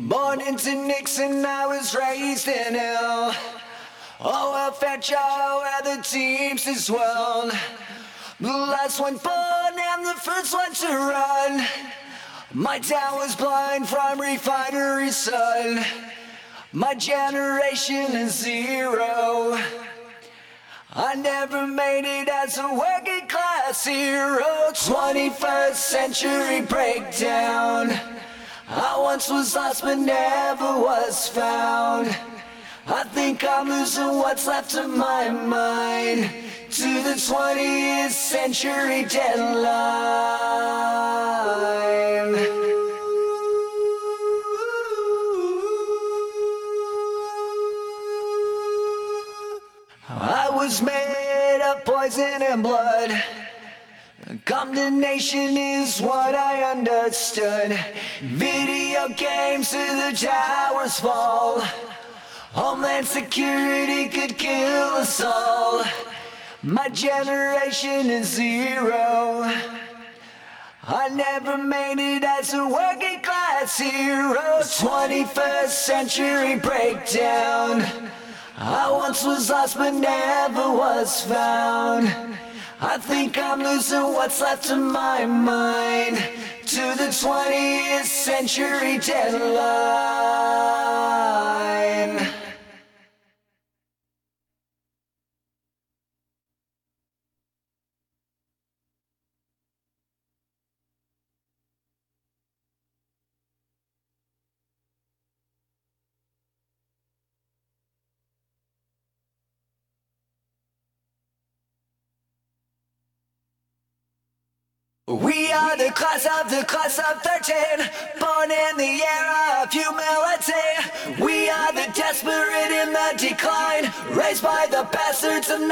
Born into Nixon, I was raised in hell. Oh, welfare child where the teams as well. The last one born and the first one to run. My town was blind from refinery sun. My generation is zero. I never made it as a working class hero. 21st century breakdown. I once was lost but never was found. I think I'm losing what's left of my mind to the 20th century deadline. I was made of poison and blood. Condemnation is what I understood. Video games to the towers fall. Homeland Security could kill us all. My generation is zero. I never made it as a working class hero. 21st century breakdown. I once was lost but never was found. I think I'm losing what's left of my mind to the 20th century deadline. We are the class of 13, born in the era of humility. We are the desperate in the decline, raised by the bastards of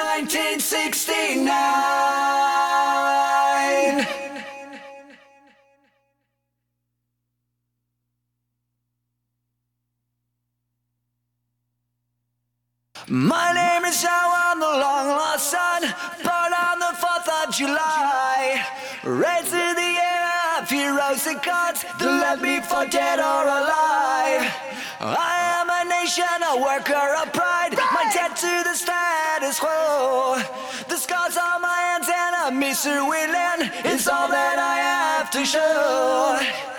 1969. My name is Joe, I'm the long lost son, born on the 4th of July. Raised in the era of heroes and gods that left me for dead or alive. I am a nation, a worker of pride, my debt to the status quo. The scars on my hands and a misery land is all that I have to show.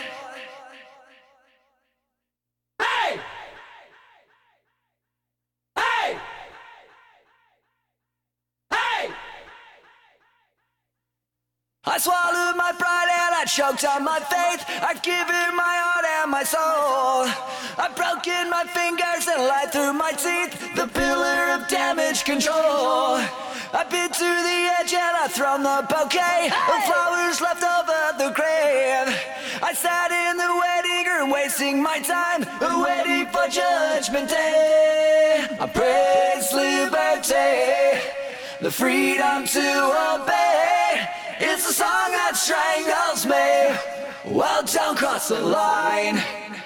I swallowed my pride and I choked on my faith. I've given my heart and my soul. I've broken my fingers and lied through my teeth, the pillar of damage control. I've been to the edge and I've thrown the bouquet of flowers left over the grave. I sat in the waiting room wasting my time, waiting for judgment day. I praise liberty, the freedom to obey. It's the song that strangles me. Well, don't cross the line.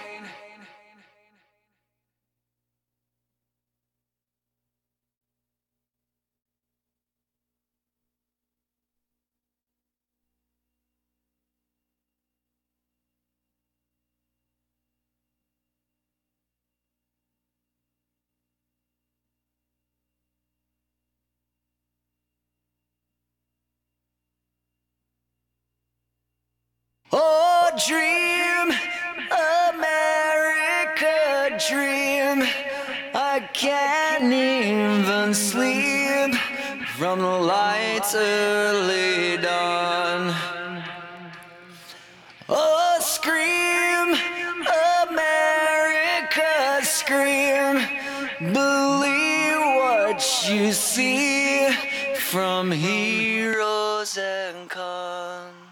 Oh, dream, America, dream. I can't even sleep from the light's early dawn. Oh, scream, America, scream. Believe what you see from heroes and cons.